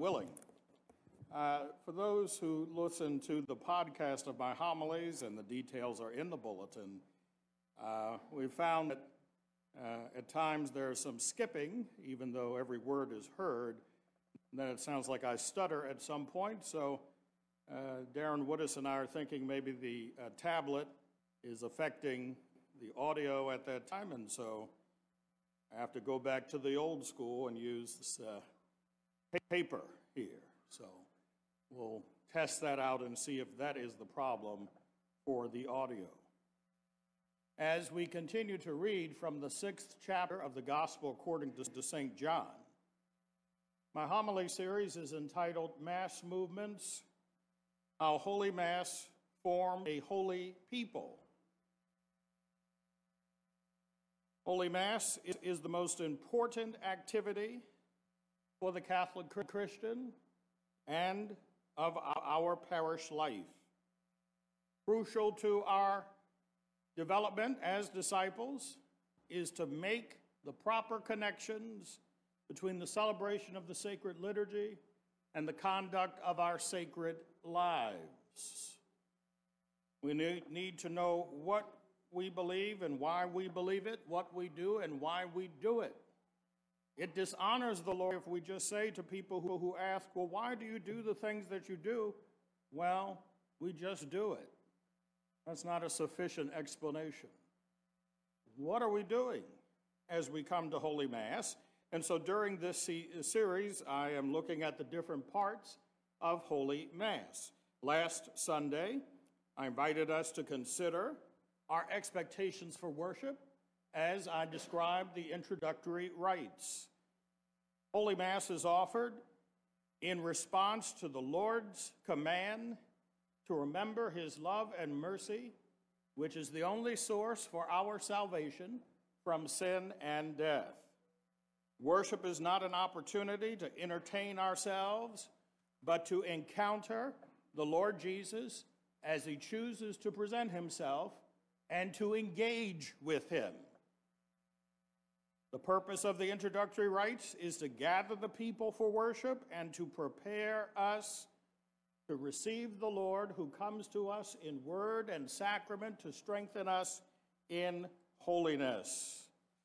willing. For those who listen to the podcast of my homilies, and the details are in the bulletin, we found that at times there's some skipping, even though every word is heard. And then it sounds like I stutter at some point, so Darren Woodis and I are thinking maybe the tablet is affecting the audio at that time, and so I have to go back to the old school and use this paper here. So we'll test that out and see if that is the problem for the audio. As we continue to read from the 6th chapter of the Gospel according to St. John, my homily series is entitled Mass Movements, How Holy Mass Formed a Holy People. Holy Mass is the most important activity for the Catholic Christian and of our parish life. Crucial to our development as disciples is to make the proper connections between the celebration of the sacred liturgy and the conduct of our sacred lives. We need to know what we believe and why we believe it, what we do and why we do it. It dishonors the Lord if we just say to people who ask, well, why do you do the things that you do? Well, we just do it. That's not a sufficient explanation. What are we doing as we come to Holy Mass? And so during this series, I am looking at the different parts of Holy Mass. Last Sunday, I invited us to consider our expectations for worship as I described the introductory rites. Holy Mass is offered in response to the Lord's command to remember his love and mercy, which is the only source for our salvation from sin and death. Worship is not an opportunity to entertain ourselves, but to encounter the Lord Jesus as he chooses to present himself and to engage with him. The purpose of the introductory rites is to gather the people for worship and to prepare us to receive the Lord who comes to us in word and sacrament to strengthen us in holiness.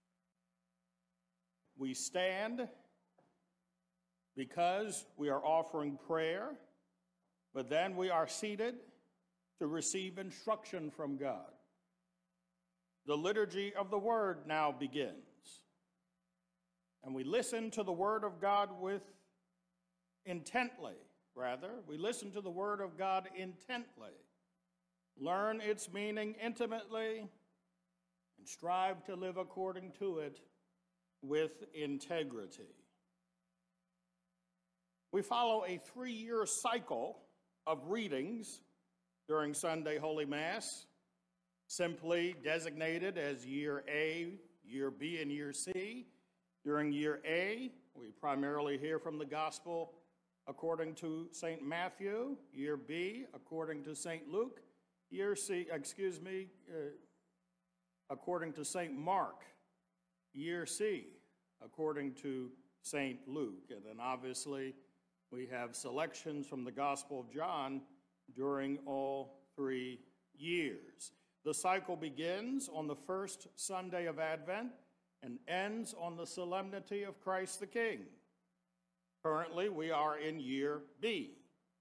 We stand because we are offering prayer, but then we are seated to receive instruction from God. The liturgy of the Word now begins, and we listen to the Word of God we listen to the Word of God intently, learn its meaning intimately, and strive to live according to it with integrity. We follow a 3-year cycle of readings during Sunday Holy Mass, simply designated as Year A, Year B, and Year C. During Year A, we primarily hear from the Gospel according to St. Matthew. Year B, according to St. Luke. Year C, according to St. Mark. Year C, according to St. Luke. And then obviously we have selections from the Gospel of John during all 3 years. The cycle begins on the first Sunday of Advent and ends on the Solemnity of Christ the King. Currently, we are in Year B.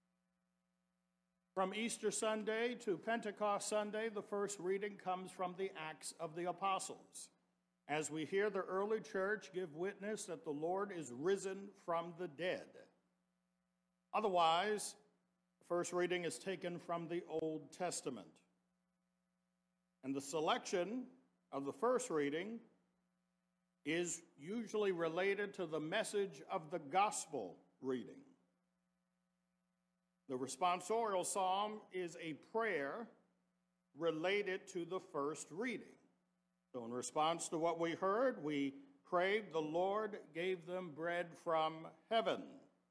From Easter Sunday to Pentecost Sunday, the first reading comes from the Acts of the Apostles, as we hear the early church give witness that the Lord is risen from the dead. Otherwise, the first reading is taken from the Old Testament. And the selection of the first reading is usually related to the message of the gospel reading. The responsorial psalm is a prayer related to the first reading. So in response to what we heard, we prayed, the Lord gave them bread from heaven.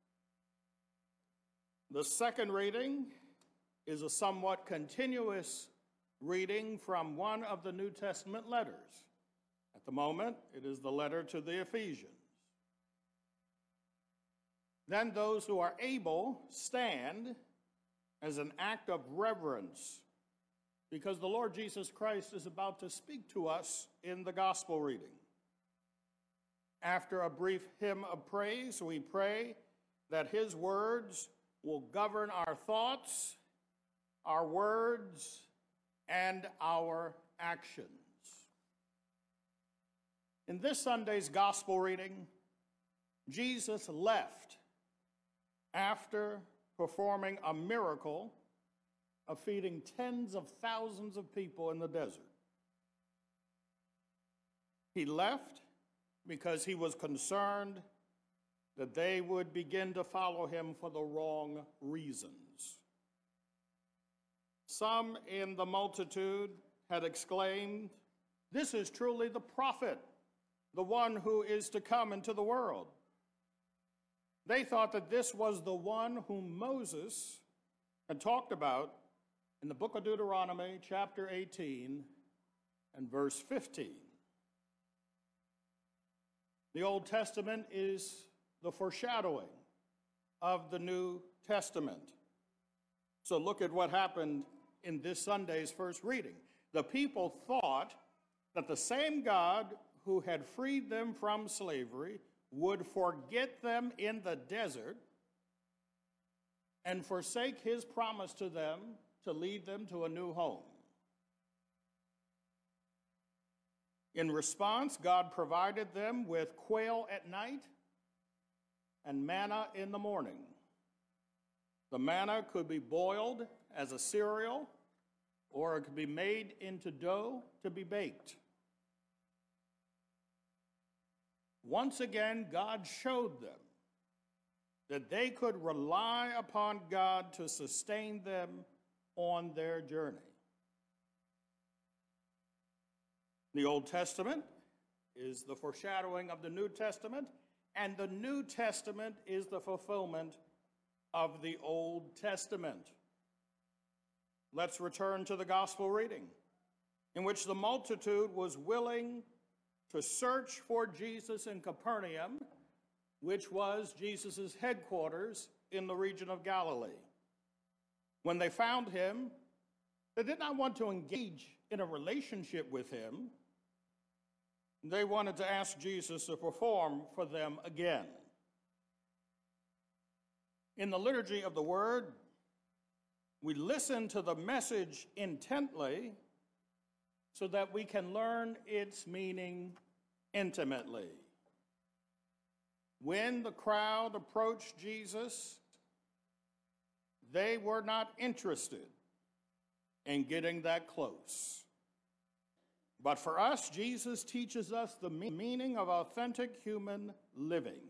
The second reading is a somewhat continuous reading from one of the New Testament letters. At the moment, it is the letter to the Ephesians. Then those who are able stand as an act of reverence, because the Lord Jesus Christ is about to speak to us in the gospel reading. After a brief hymn of praise, we pray that his words will govern our thoughts, our words, and our actions. In this Sunday's gospel reading, Jesus left after performing a miracle of feeding tens of thousands of people in the desert. He left because he was concerned that they would begin to follow him for the wrong reasons. Some in the multitude had exclaimed, "This is truly the prophet, the one who is to come into the world." They thought that this was the one whom Moses had talked about in the book of Deuteronomy, chapter 18 and verse 15. The Old Testament is the foreshadowing of the New Testament. So look at what happened in this Sunday's first reading. The people thought that the same God who had freed them from slavery would forget them in the desert and forsake his promise to them to lead them to a new home. In response, God provided them with quail at night and manna in the morning. The manna could be boiled as a cereal, or it could be made into dough to be baked. Once again, God showed them that they could rely upon God to sustain them on their journey. The Old Testament is the foreshadowing of the New Testament, and the New Testament is the fulfillment of the Old Testament. Let's return to the gospel reading, in which the multitude was willing to search for Jesus in Capernaum, which was Jesus' headquarters in the region of Galilee. When they found him, they did not want to engage in a relationship with him. They wanted to ask Jesus to perform for them again. In the liturgy of the Word, we listen to the message intently so that we can learn its meaning intimately. When the crowd approached Jesus, they were not interested in getting that close. But for us, Jesus teaches us the meaning of authentic human living.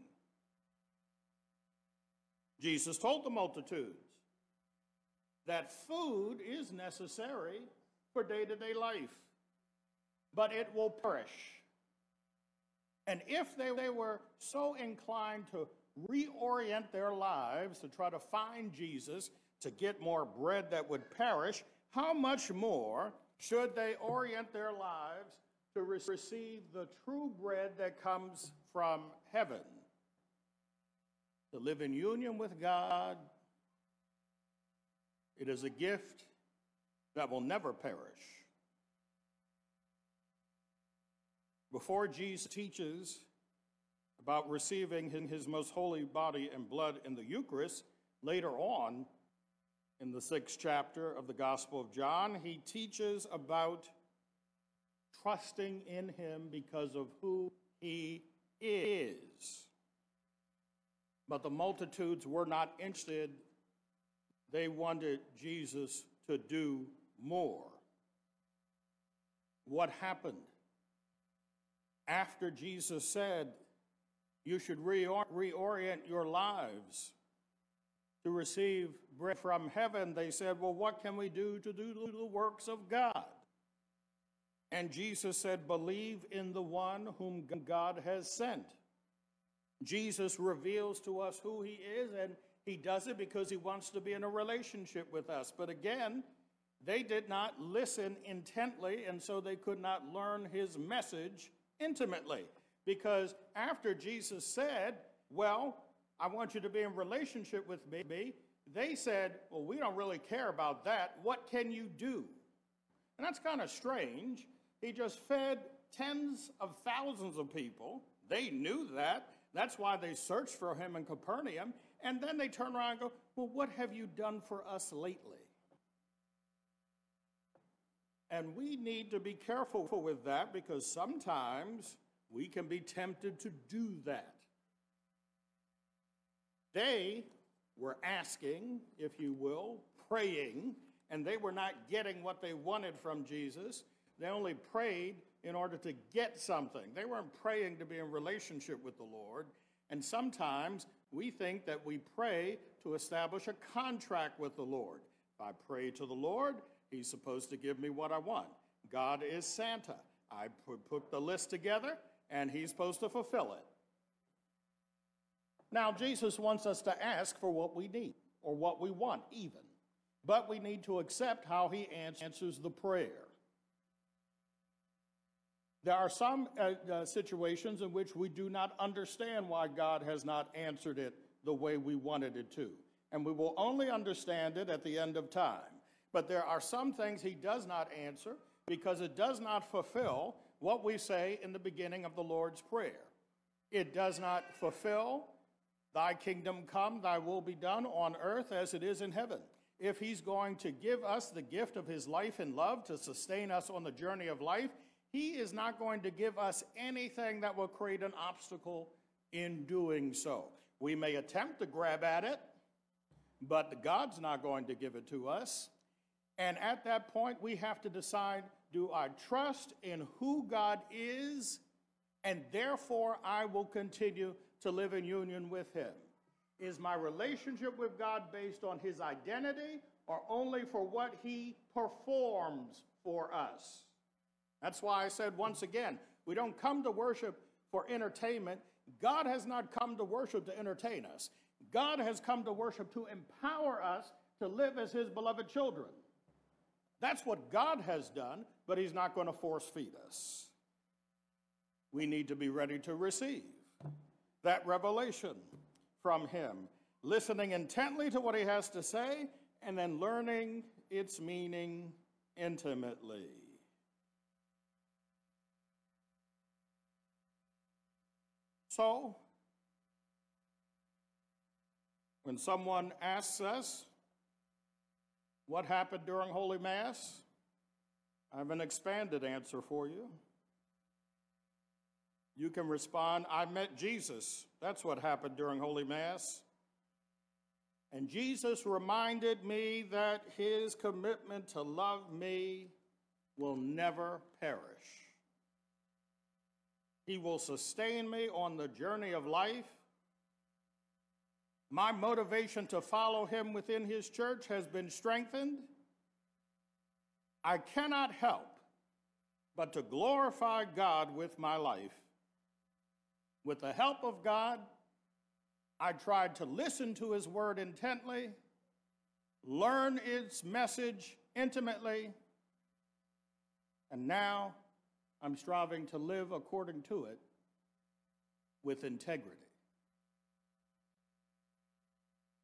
Jesus told the multitudes that food is necessary for day-to-day life, but it will perish. And if they were so inclined to reorient their lives to try to find Jesus to get more bread that would perish, how much more should they orient their lives to receive the true bread that comes from heaven? To live in union with God, it is a gift that will never perish. Before Jesus teaches about receiving his most holy body and blood in the Eucharist, later on in the 6th chapter of the Gospel of John, he teaches about trusting in him because of who he is. But the multitudes were not interested. They wanted Jesus to do more. What happened? After Jesus said, you should reorient your lives to receive bread from heaven, they said, well, what can we do to do the works of God? And Jesus said, believe in the one whom God has sent. Jesus reveals to us who he is, and he does it because he wants to be in a relationship with us. But again, they did not listen intently, and so they could not learn his message intimately. Because after Jesus said, well, I want you to be in relationship with me. They said, well, we don't really care about that. What can you do? And that's kind of strange. He just fed tens of thousands of people. They knew that. That's why they searched for him in Capernaum. And then they turn around and go, well, what have you done for us lately? And we need to be careful with that, because sometimes we can be tempted to do that. They were asking, if you will, praying, and they were not getting what they wanted from Jesus. They only prayed in order to get something. They weren't praying to be in relationship with the Lord. And sometimes we think that we pray to establish a contract with the Lord. If I pray to the Lord, he's supposed to give me what I want. God is Santa. I put the list together, and he's supposed to fulfill it. Now, Jesus wants us to ask for what we need, or what we want even. But we need to accept how he answers the prayer. There are some situations in which we do not understand why God has not answered it the way we wanted it to. And we will only understand it at the end of time. But there are some things he does not answer because it does not fulfill what we say in the beginning of the Lord's Prayer. It does not fulfill, thy kingdom come, thy will be done on earth as it is in heaven. If he's going to give us the gift of his life and love to sustain us on the journey of life, he is not going to give us anything that will create an obstacle in doing so. We may attempt to grab at it, but God's not going to give it to us. And at that point, we have to decide, do I trust in who God is, and therefore I will continue to live in union with him? Is my relationship with God based on his identity, or only for what he performs for us? That's why I said once again, we don't come to worship for entertainment. God has not come to worship to entertain us. God has come to worship to empower us to live as his beloved children. That's what God has done, but he's not going to force feed us. We need to be ready to receive that revelation from him, listening intently to what he has to say, and then learning its meaning intimately. So, when someone asks us what happened during Holy Mass, I have an expanded answer for you. You can respond, I met Jesus. That's what happened during Holy Mass. And Jesus reminded me that his commitment to love me will never perish. He will sustain me on the journey of life. My motivation to follow him within his church has been strengthened. I cannot help but to glorify God with my life. With the help of God, I tried to listen to his word intently, learn its message intimately, and now I'm striving to live according to it with integrity.